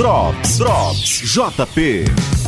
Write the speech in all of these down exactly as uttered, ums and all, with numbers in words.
Drops, Drops, J P.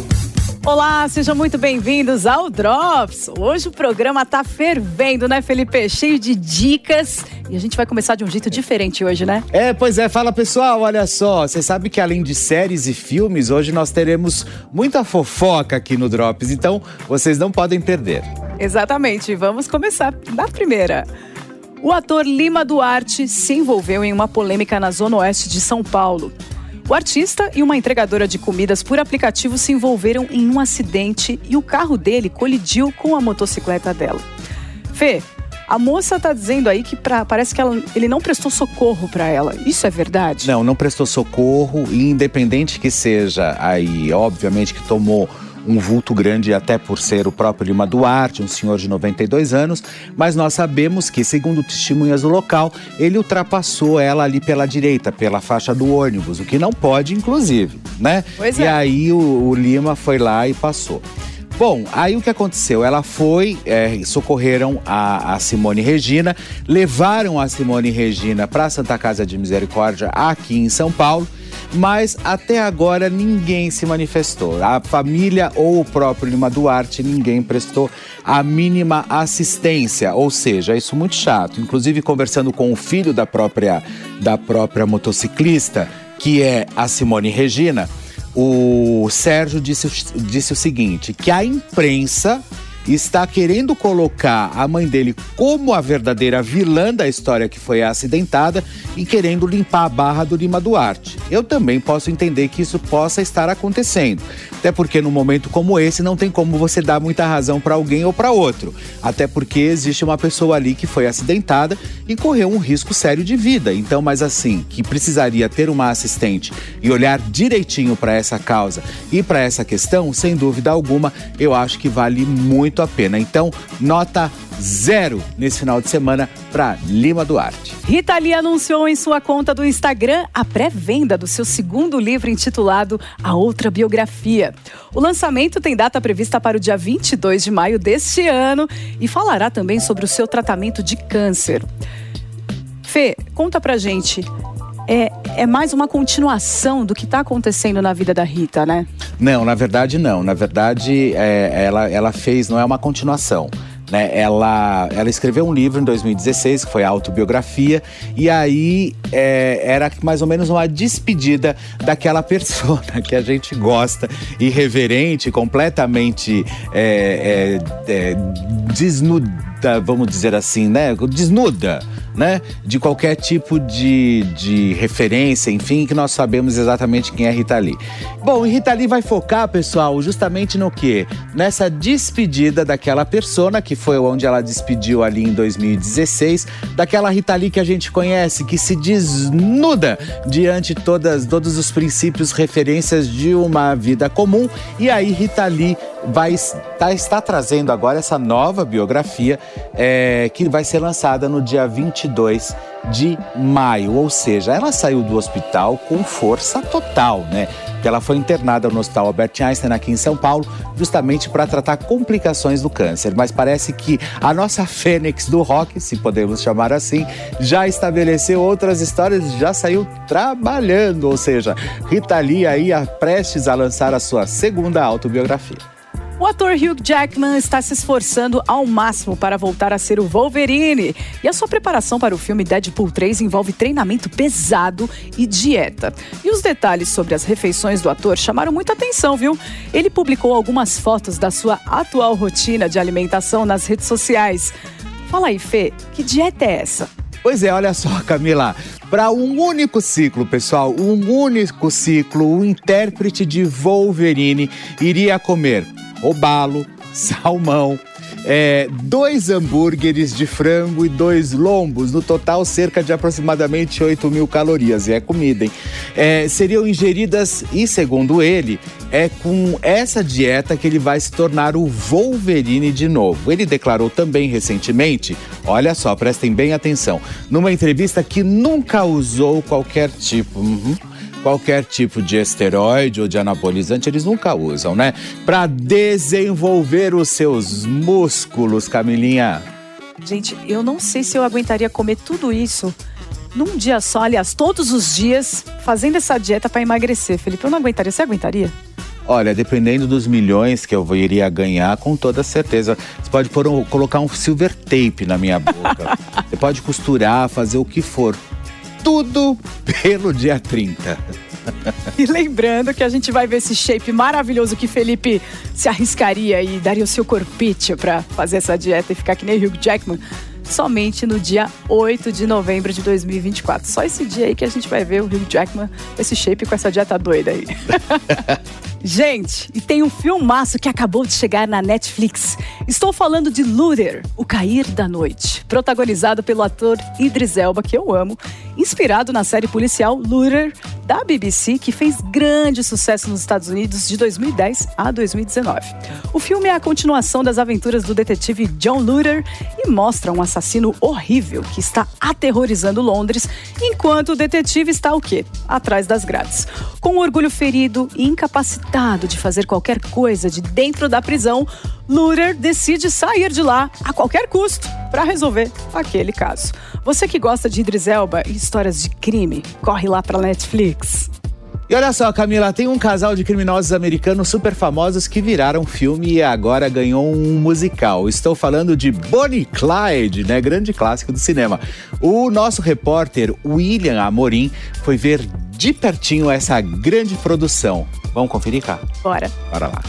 Olá, sejam muito bem-vindos ao Drops. Hoje o programa tá fervendo, né, Felipe? Cheio de dicas. E a gente vai começar de um jeito diferente hoje, né? É, pois é. Fala, pessoal, olha só. Você sabe que além de séries e filmes, hoje nós teremos muita fofoca aqui no Drops. Então, vocês não podem perder. Exatamente. Vamos começar na primeira. O ator Lima Duarte se envolveu em uma polêmica na zona oeste de São Paulo. O artista e uma entregadora de comidas por aplicativo se envolveram em um acidente e o carro dele colidiu com a motocicleta dela. Fê, a moça tá dizendo aí que pra, parece que ela, ele não prestou socorro para ela. Isso é verdade? Não, não prestou socorro, e independente que seja aí, obviamente que tomou um vulto grande até por ser o próprio Lima Duarte, um senhor de noventa e dois anos, mas nós sabemos que, segundo testemunhas do local, ele ultrapassou ela ali pela direita, pela faixa do ônibus, o que não pode, inclusive, né? Pois é. E é. aí o, o Lima foi lá e passou. Bom, aí o que aconteceu? Ela foi, é, socorreram a, a Simone Regina, levaram a Simone Regina para a Santa Casa de Misericórdia aqui em São Paulo, mas até agora ninguém se manifestou. A família ou o próprio Lima Duarte, ninguém prestou a mínima assistência, ou seja, isso é muito chato. Inclusive, conversando com o filho da própria, da própria motociclista, que é a Simone Regina, o Sérgio disse, disse o seguinte, que a imprensa está querendo colocar a mãe dele como a verdadeira vilã da história que foi acidentada e querendo limpar a barra do Lima Duarte. Eu também posso entender que isso possa estar acontecendo, até porque num momento como esse não tem como você dar muita razão para alguém ou para outro, até porque existe uma pessoa ali que foi acidentada e correu um risco sério de vida. Então, mas assim, que precisaria ter uma assistente e olhar direitinho para essa causa e para essa questão, sem dúvida alguma, eu acho que vale muito a pena. Então, nota zero nesse final de semana para Lima Duarte. Rita Lee anunciou em sua conta do Instagram a pré-venda do seu segundo livro intitulado A Outra Biografia. O lançamento tem data prevista para o dia vinte e dois de maio deste ano e falará também sobre o seu tratamento de câncer. Fê, conta pra gente. É, é mais uma continuação do que está acontecendo na vida da Rita, né? Não, na verdade não. Na verdade, é, ela, ela fez, não é uma continuação. Né? Ela, ela escreveu um livro em dois mil e dezesseis, que foi a autobiografia, e aí é, era mais ou menos uma despedida daquela persona que a gente gosta, irreverente, completamente é, é, é, desnuda, vamos dizer assim, né? Desnuda, né? De qualquer tipo de, de referência, enfim, que nós sabemos exatamente quem é Rita Lee. Bom, e Rita Lee vai focar, pessoal, justamente no quê? Nessa despedida daquela persona, que foi onde ela despediu ali em dois mil e dezesseis, daquela Rita Lee que a gente conhece, que se desnuda diante de todas, todos os princípios, referências de uma vida comum. E aí Rita Lee vai tá, está trazendo agora essa nova biografia é, que vai ser lançada no dia vinte e dois de maio, ou seja, ela saiu do hospital com força total, né? Porque ela foi internada no Hospital Albert Einstein aqui em São Paulo, justamente para tratar complicações do câncer. Mas parece que a nossa fênix do rock, se podemos chamar assim, já estabeleceu outras histórias, já saiu trabalhando, ou seja, Rita Lee aí prestes a lançar a sua segunda autobiografia. O ator Hugh Jackman está se esforçando ao máximo para voltar a ser o Wolverine. E a sua preparação para o filme Deadpool três envolve treinamento pesado e dieta. E os detalhes sobre as refeições do ator chamaram muita atenção, viu? Ele publicou algumas fotos da sua atual rotina de alimentação nas redes sociais. Fala aí, Fê, que dieta é essa? Pois é, olha só, Camila, para um único ciclo, pessoal, um único ciclo, o intérprete de Wolverine iria comer robalo, salmão, é, dois hambúrgueres de frango e dois lombos, no total cerca de aproximadamente oito mil calorias, e é comida, hein? É, seriam ingeridas, e segundo ele, é com essa dieta que ele vai se tornar o Wolverine de novo. Ele declarou também recentemente, olha só, prestem bem atenção, numa entrevista que nunca usou qualquer tipo... Uhum, qualquer tipo de esteroide ou de anabolizante, eles nunca usam, né? Para desenvolver os seus músculos, Camilinha. Gente, eu não sei se eu aguentaria comer tudo isso num dia só, aliás, todos os dias, fazendo essa dieta para emagrecer. Felipe, eu não aguentaria. Você aguentaria? Olha, dependendo dos milhões que eu iria ganhar, com toda certeza. Você pode pôr um, colocar um silver tape na minha boca. Você pode costurar, fazer o que for. Tudo pelo dia trinta. E lembrando que a gente vai ver esse shape maravilhoso que Felipe se arriscaria e daria o seu corpite para fazer essa dieta e ficar que nem Hugh Jackman, somente no dia oito de novembro de dois mil e vinte e quatro. Só esse dia aí que a gente vai ver o Hugh Jackman com esse shape, com essa dieta doida aí. Gente, e tem um filmaço que acabou de chegar na Netflix. Estou falando de Luther, O Cair da Noite, protagonizado pelo ator Idris Elba, que eu amo, inspirado na série policial Luther, da B B C, que fez grande sucesso nos Estados Unidos de dois mil e dez a dois mil e dezenove. O filme é a continuação das aventuras do detetive John Luther e mostra um assassino horrível que está aterrorizando Londres, enquanto o detetive está o quê? Atrás das grades. Com o orgulho ferido e incapacitado de fazer qualquer coisa de dentro da prisão, Luther decide sair de lá a qualquer custo para resolver aquele caso. Você que gosta de Idris Elba e histórias de crime, corre lá para Netflix. E olha só, Camila, tem um casal de criminosos americanos super famosos que viraram filme e agora ganhou um musical. Estou falando de Bonnie e Clyde, né? Grande clássico do cinema. O nosso repórter William Amorim foi ver de pertinho essa grande produção. Vamos conferir, cá? Bora. Bora lá.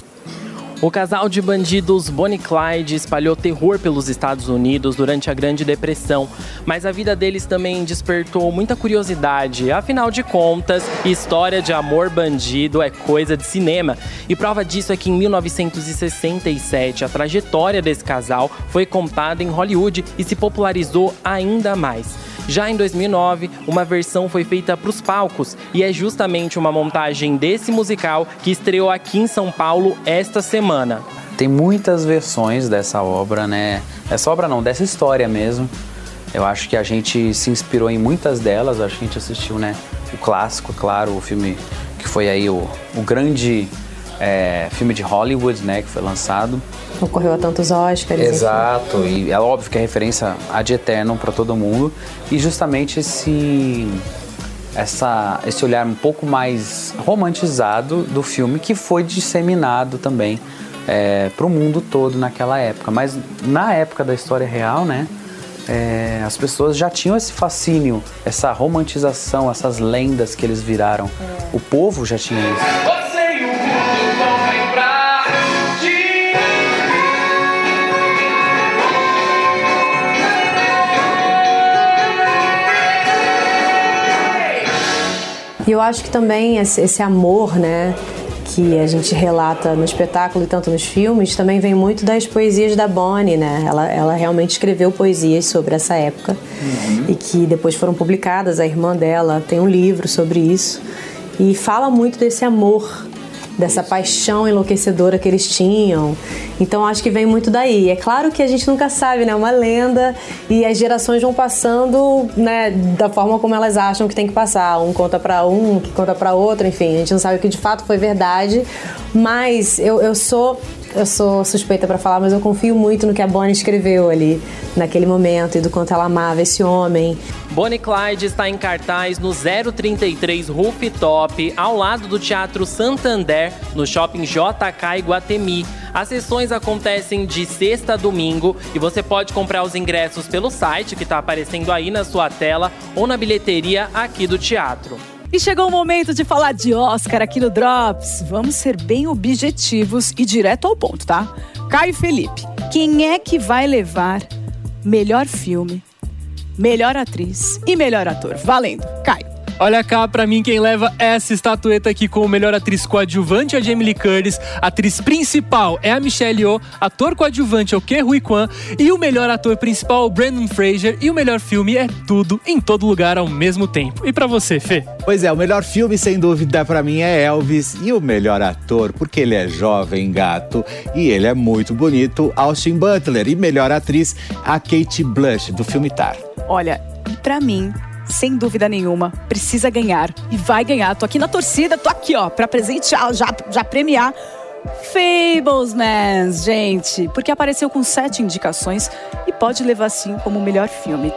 O casal de bandidos Bonnie e Clyde espalhou terror pelos Estados Unidos durante a Grande Depressão, mas a vida deles também despertou muita curiosidade. Afinal de contas, história de amor bandido é coisa de cinema. E prova disso é que em mil novecentos e sessenta e sete, a trajetória desse casal foi contada em Hollywood e se popularizou ainda mais. Já em dois mil e nove, uma versão foi feita para os palcos e é justamente uma montagem desse musical que estreou aqui em São Paulo esta semana. Tem muitas versões dessa obra, né? Essa obra não, dessa história mesmo. Eu acho que a gente se inspirou em muitas delas. Eu acho que a gente assistiu, né, o clássico, claro, o filme que foi aí o, o grande é, filme de Hollywood, né, que foi lançado. Ocorreu a tantos Oscars. Exato, enfim. E é óbvio que é referência ad eternum para todo mundo. E justamente esse, essa, esse olhar um pouco mais romantizado do filme, que foi disseminado também é, para o mundo todo naquela época. Mas na época da história real, né, é, as pessoas já tinham esse fascínio, essa romantização, essas lendas que eles viraram. É. O povo já tinha isso. E eu acho que também esse, esse amor, né, que a gente relata no espetáculo e tanto nos filmes, também vem muito das poesias da Bonnie, né? Ela, ela realmente escreveu poesias sobre essa época, uhum, e que depois foram publicadas. A irmã dela tem um livro sobre isso e fala muito desse amor, dessa paixão enlouquecedora que eles tinham. Então acho que vem muito daí. É claro que a gente nunca sabe, né? É uma lenda e as gerações vão passando, né, da forma como elas acham que tem que passar. Um conta pra um, que conta pra outro, enfim. A gente não sabe o que de fato foi verdade, mas eu, eu sou... Eu sou suspeita para falar, mas eu confio muito no que a Bonnie escreveu ali, naquele momento, e do quanto ela amava esse homem. Bonnie e Clyde está em cartaz no zero trinta e três Rooftop, ao lado do Teatro Santander, no Shopping J K Iguatemi. As sessões acontecem de sexta a domingo e você pode comprar os ingressos pelo site que está aparecendo aí na sua tela ou na bilheteria aqui do teatro. E chegou o momento de falar de Oscar aqui no Drops. Vamos ser bem objetivos e direto ao ponto, tá? Caio e Felipe, quem é que vai levar melhor filme, melhor atriz e melhor ator? Valendo, Caio. Olha cá, pra mim quem leva essa estatueta aqui como melhor atriz coadjuvante é a Jamie Lee Curtis, atriz principal é a Michelle Yeoh, ator coadjuvante é o Ke Huy Quan e o melhor ator principal é o Brendan Fraser e o melhor filme é Tudo em Todo Lugar ao mesmo tempo. E pra você, Fê? Pois é, o melhor filme sem dúvida pra mim é Elvis e o melhor ator, porque ele é jovem, gato e ele é muito bonito, Austin Butler, e melhor atriz a Kate Blanchett do filme Tar. Olha, pra mim, sem dúvida nenhuma, precisa ganhar e vai ganhar. Tô aqui na torcida, tô aqui, ó, pra presentear, já, já premiar Fablesman, gente, porque apareceu com sete indicações e pode levar sim como o melhor filme, tá?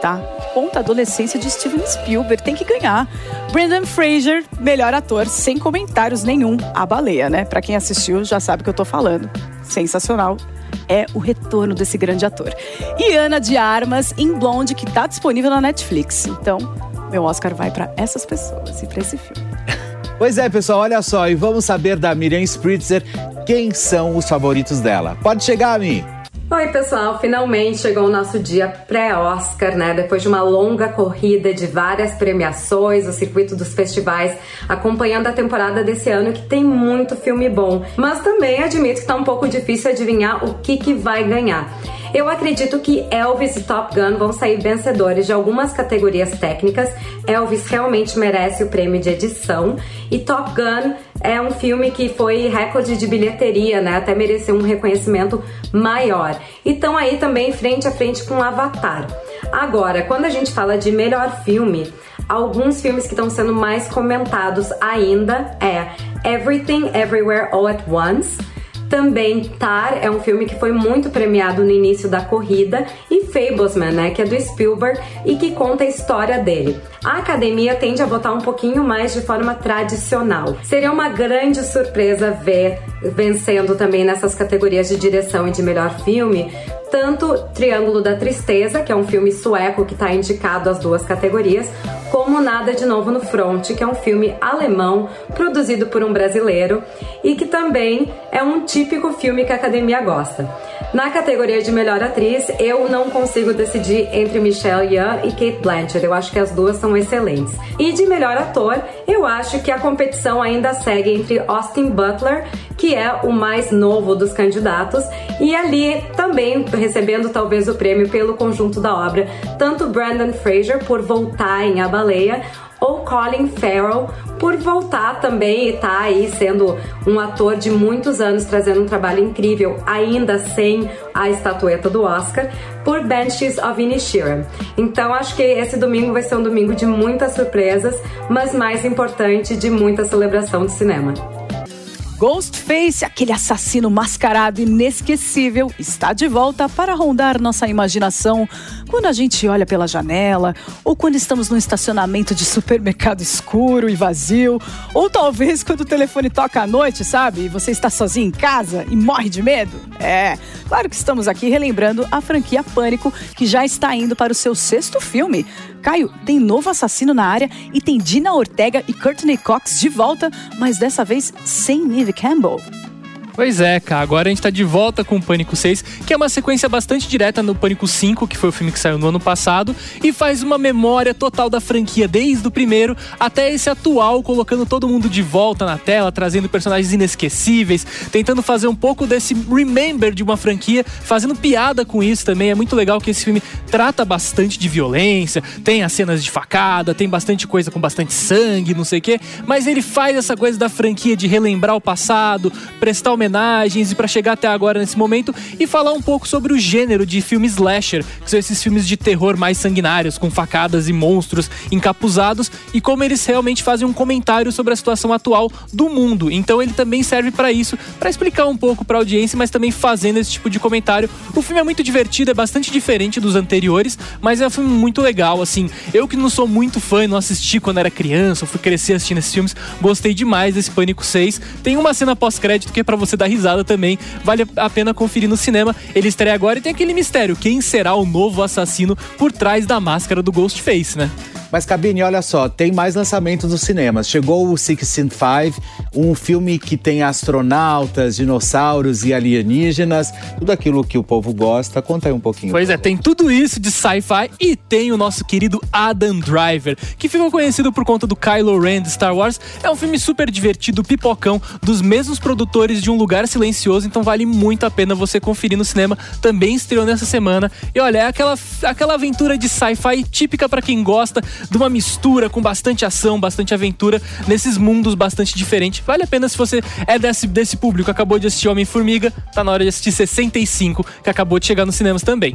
conta a adolescência de Steven Spielberg, tem que ganhar. Brendan Fraser, melhor ator, sem comentários nenhum. A Baleia, né? Pra quem assistiu já sabe o que eu tô falando. Sensacional. É o retorno desse grande ator. E Ana de Armas em Blonde, que tá disponível na Netflix. Então, meu Oscar vai pra essas pessoas e pra esse filme. Pois é, pessoal, olha só. E vamos saber da Miriam Spritzer quem são os favoritos dela. Pode chegar, Mi. Oi, pessoal, finalmente chegou o nosso dia pré-Oscar, né? Depois de uma longa corrida de várias premiações, o circuito dos festivais, acompanhando a temporada desse ano, que tem muito filme bom. Mas também admito que tá um pouco difícil adivinhar o que que vai ganhar. Eu acredito que Elvis e Top Gun vão sair vencedores de algumas categorias técnicas. Elvis realmente merece o prêmio de edição. E Top Gun é um filme que foi recorde de bilheteria, né? Até mereceu um reconhecimento maior. E estão aí também frente a frente com Avatar. Agora, quando a gente fala de melhor filme, alguns filmes que estão sendo mais comentados ainda é Everything, Everywhere, All at Once. Também Tar é um filme que foi muito premiado no início da corrida, e Fabelman, né, que é do Spielberg e que conta a história dele. A academia tende a votar um pouquinho mais de forma tradicional. Seria uma grande surpresa ver vencendo também nessas categorias de direção e de melhor filme, tanto Triângulo da Tristeza, que é um filme sueco que está indicado às duas categorias, como Nada de Novo no Front, que é um filme alemão produzido por um brasileiro e que também é um típico filme que a academia gosta. Na categoria de melhor atriz, eu não consigo decidir entre Michelle Yeoh e Cate Blanchett. Eu acho que as duas são excelentes. E de melhor ator, eu acho que a competição ainda segue entre Austin Butler, que é o mais novo dos candidatos, e ali também recebendo talvez o prêmio pelo conjunto da obra, tanto Brendan Fraser por voltar em A Baleia, ou Colin Farrell por voltar também e tá aí sendo um ator de muitos anos, trazendo um trabalho incrível, ainda sem a estatueta do Oscar, por Banshees of Inisherin. Então acho que esse domingo vai ser um domingo de muitas surpresas, mas mais importante, de muita celebração do cinema. Ghostface, aquele assassino mascarado inesquecível, está de volta para rondar nossa imaginação quando a gente olha pela janela, ou quando estamos num estacionamento de supermercado escuro e vazio, ou talvez quando o telefone toca à noite, sabe? E você está sozinho em casa e morre de medo. É, claro que estamos aqui relembrando a franquia Pânico, que já está indo para o seu sexto filme. Caio, tem novo assassino na área e tem Dina Ortega e Courtney Cox de volta, mas dessa vez sem Neve Campbell. Pois é, cara, agora a gente tá de volta com o Pânico seis, que é uma sequência bastante direta no Pânico cinco, que foi o filme que saiu no ano passado, e faz uma memória total da franquia, desde o primeiro até esse atual, colocando todo mundo de volta na tela, trazendo personagens inesquecíveis, tentando fazer um pouco desse remember de uma franquia, fazendo piada com isso também. É muito legal que esse filme trata bastante de violência, tem as cenas de facada, tem bastante coisa com bastante sangue, não sei o quê, mas ele faz essa coisa da franquia de relembrar o passado, prestar homenagens, e para chegar até agora nesse momento e falar um pouco sobre o gênero de filmes slasher, que são esses filmes de terror mais sanguinários, com facadas e monstros encapuzados, e como eles realmente fazem um comentário sobre a situação atual do mundo. Então ele também serve para isso, para explicar um pouco para a audiência, mas também fazendo esse tipo de comentário. O filme é muito divertido, é bastante diferente dos anteriores, mas é um filme muito legal, assim. Eu que não sou muito fã, não assisti quando era criança, eu fui crescer assistindo esses filmes, gostei demais desse Pânico seis. Tem uma cena pós-crédito que é pra você dar risada também, vale a pena conferir no cinema. Ele estreia agora e tem aquele mistério, quem será o novo assassino por trás da máscara do Ghostface, né? Mas, Cabine, olha só, tem mais lançamentos nos cinemas. Chegou o sixteen five, um filme que tem astronautas, dinossauros e alienígenas, tudo aquilo que o povo gosta. Conta aí um pouquinho. Pois é, tem tudo isso de sci-fi e tem o nosso querido Adam Driver, que ficou conhecido por conta do Kylo Ren de Star Wars. É um filme super divertido, pipocão, dos mesmos produtores de Um Lugar Silencioso, então vale muito a pena você conferir no cinema. Também estreou nessa semana. E olha, é aquela, aquela aventura de sci-fi típica pra quem gosta de uma mistura com bastante ação, bastante aventura, nesses mundos bastante diferentes. Vale a pena se você é desse, desse público, acabou de assistir Homem-Formiga, tá na hora de assistir sessenta e cinco, que acabou de chegar nos cinemas também.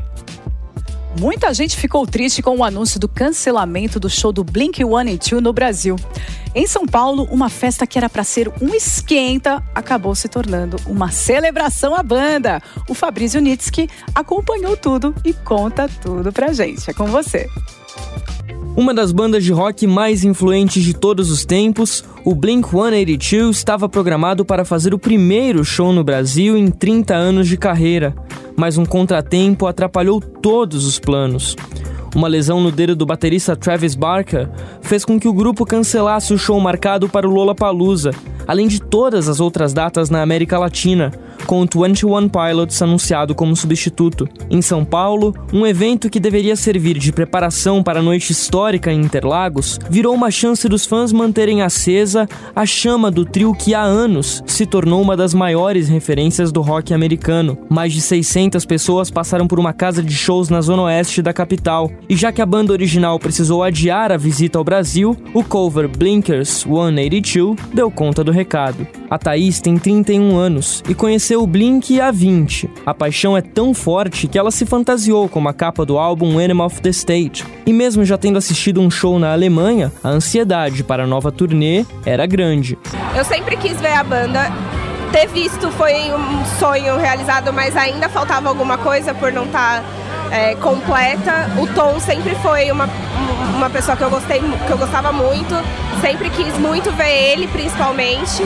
Muita gente ficou triste com o anúncio do cancelamento do show do Blink one eighty-two no Brasil. Em São Paulo, uma festa que era para ser um esquenta acabou se tornando uma celebração à banda. O Fabrício Nitsky acompanhou tudo e conta tudo pra gente. É com você. Uma das bandas de rock mais influentes de todos os tempos, o Blink cento e oitenta e dois estava programado para fazer o primeiro show no Brasil em trinta anos de carreira, mas um contratempo atrapalhou todos os planos. Uma lesão no dedo do baterista Travis Barker fez com que o grupo cancelasse o show marcado para o Lollapalooza, além de todas as outras datas na América Latina, com o vinte e um Pilots anunciado como substituto. Em São Paulo, um evento que deveria servir de preparação para a noite histórica em Interlagos, virou uma chance dos fãs manterem acesa a chama do trio que há anos se tornou uma das maiores referências do rock americano. Mais de seiscentas pessoas passaram por uma casa de shows na zona oeste da capital, e já que a banda original precisou adiar a visita ao Brasil, o cover Blinkers cento e oitenta e dois deu conta do recado. A Thaís tem trinta e um anos e conheceu o Blink há vinte. A paixão é tão forte que ela se fantasiou como a capa do álbum Animal of the State. E mesmo já tendo assistido um show na Alemanha, a ansiedade para a nova turnê era grande. Eu sempre quis ver a banda. Ter visto foi um sonho realizado, mas ainda faltava alguma coisa por não estar é, completa. O Tom sempre foi uma, uma pessoa que eu, gostei, que eu gostava muito. Sempre quis muito ver ele, principalmente.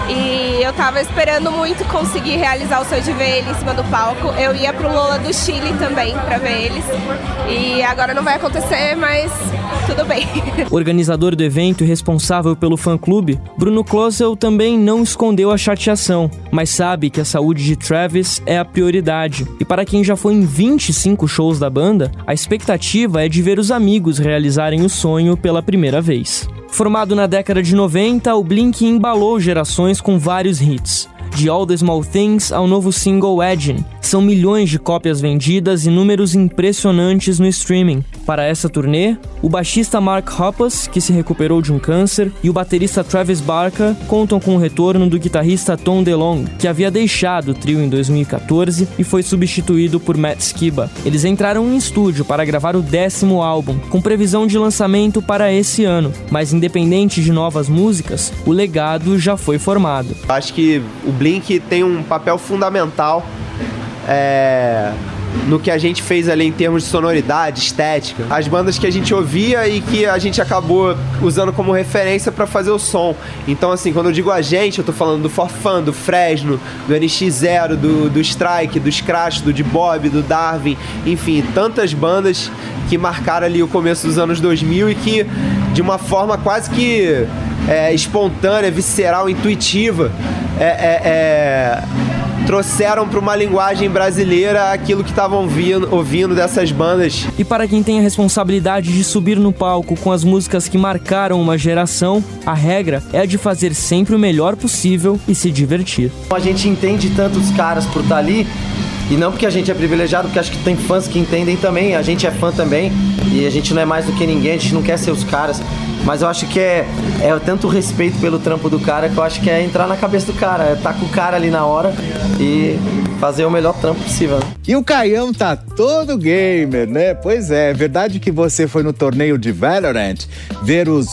E eu tava esperando muito conseguir realizar o sonho de ver ele em cima do palco. Eu ia pro Lola do Chile também pra ver eles. E agora não vai acontecer, mas tudo bem. O organizador do evento e responsável pelo fã-clube, Bruno Klosel, também não escondeu a chateação, mas sabe que a saúde de Travis é a prioridade. E para quem já foi em vinte e cinco shows da banda, a expectativa é de ver os amigos realizarem o sonho pela primeira vez. Formado na década de noventa, o Blink embalou gerações com vários hits. De All the Small Things ao novo single Edgin. São milhões de cópias vendidas e números impressionantes no streaming. Para essa turnê, o baixista Mark Hoppus, que se recuperou de um câncer, e o baterista Travis Barker contam com o retorno do guitarrista Tom DeLonge, que havia deixado o trio em dois mil e catorze e foi substituído por Matt Skiba. Eles entraram em estúdio para gravar o décimo álbum, com previsão de lançamento para esse ano, mas independente de novas músicas, o legado já foi formado. Acho que o Blink tem um papel fundamental é, no que a gente fez ali em termos de sonoridade, estética. As bandas que a gente ouvia e que a gente acabou usando como referência para fazer o som. Então, assim, quando eu digo a gente, eu tô falando do For Fun, do Fresno, do N X Zero, do, do Strike, do Scratch, do D-Bob, do Darwin, enfim, tantas bandas que marcaram ali o começo dos anos dois mil e que, de uma forma quase que é, espontânea, visceral, intuitiva, é, é, é, trouxeram para uma linguagem brasileira aquilo que estavam ouvindo dessas bandas. E para quem tem a responsabilidade de subir no palco com as músicas que marcaram uma geração, a regra é a de fazer sempre o melhor possível e se divertir. A gente entende tanto os caras por estar ali, e não porque a gente é privilegiado, porque acho que tem fãs que entendem também, a gente é fã também, e a gente não é mais do que ninguém, a gente não quer ser os caras. Mas eu acho que é, é tanto respeito pelo trampo do cara que eu acho que é entrar na cabeça do cara, é estar com o cara ali na hora e fazer o melhor trampo possível. E o Caião tá todo gamer, né? Pois é, é verdade que você foi no torneio de Valorant ver os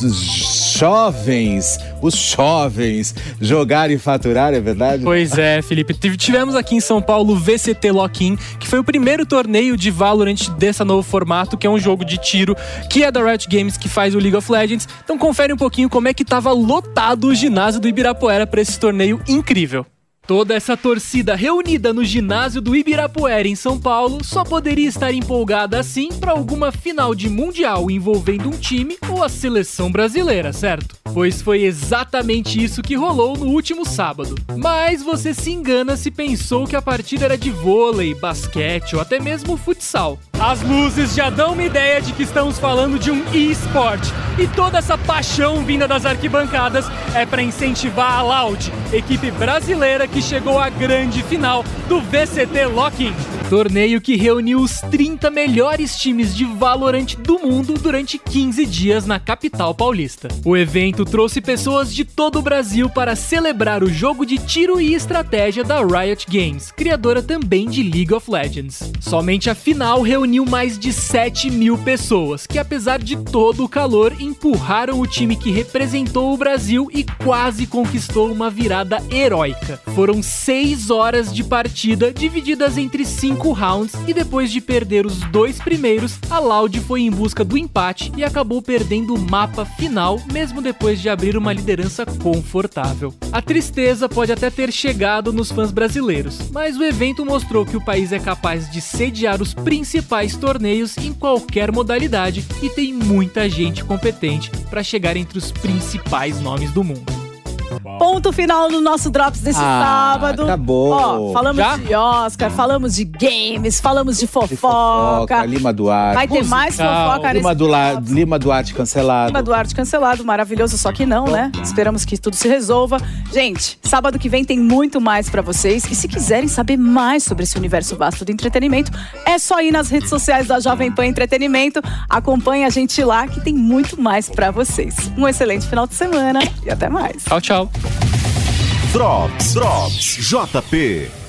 jovens, os jovens jogar e faturar, é verdade? Pois é, Felipe. Tivemos aqui em São Paulo o V C T Lock-in, que foi o primeiro torneio de Valorant desse novo formato, que é um jogo de tiro, que é da Riot Games, que faz o League of Legends. Então confere um pouquinho como é que tava lotado o ginásio do Ibirapuera para esse torneio incrível. Toda essa torcida reunida no ginásio do Ibirapuera em São Paulo só poderia estar empolgada assim para alguma final de mundial envolvendo um time ou a seleção brasileira, certo? Pois foi exatamente isso que rolou no último sábado. Mas você se engana se pensou que a partida era de vôlei, basquete ou até mesmo futsal. As luzes já dão uma ideia de que estamos falando de um e-sport. E toda essa paixão vinda das arquibancadas é para incentivar a Loud, equipe brasileira que chegou à grande final do V C T Lock-in. Torneio que reuniu os trinta melhores times de Valorant do mundo durante quinze dias na capital paulista. O evento trouxe pessoas de todo o Brasil para celebrar o jogo de tiro e estratégia da Riot Games, criadora também de League of Legends. Somente a final reuniu mais de sete mil pessoas, que apesar de todo o calor, empurraram o time que representou o Brasil e quase conquistou uma virada heróica. Foram seis horas de partida divididas entre cinco cinco rounds e depois de perder os dois primeiros, a Loud foi em busca do empate e acabou perdendo o mapa final, mesmo depois de abrir uma liderança confortável. A tristeza pode até ter chegado nos fãs brasileiros, mas o evento mostrou que o país é capaz de sediar os principais torneios em qualquer modalidade e tem muita gente competente para chegar entre os principais nomes do mundo. Ponto final no nosso Drops desse Ah, sábado. acabou. Ó, falamos Já? de Oscar, falamos de games, falamos de fofoca. De fofoca, Lima Duarte. Vai ter mais musical. fofoca nesse Lima, Dula, Lima Duarte cancelado. Lima Duarte cancelado, maravilhoso, só que não, né? Esperamos que tudo se resolva. Gente, sábado que vem tem muito mais pra vocês. E se quiserem saber mais sobre esse universo vasto do entretenimento, é só ir nas redes sociais da Jovem Pan Entretenimento. Acompanhe a gente lá que tem muito mais pra vocês. Um excelente final de semana e até mais. Tchau, tchau. Drops, Drops, J P.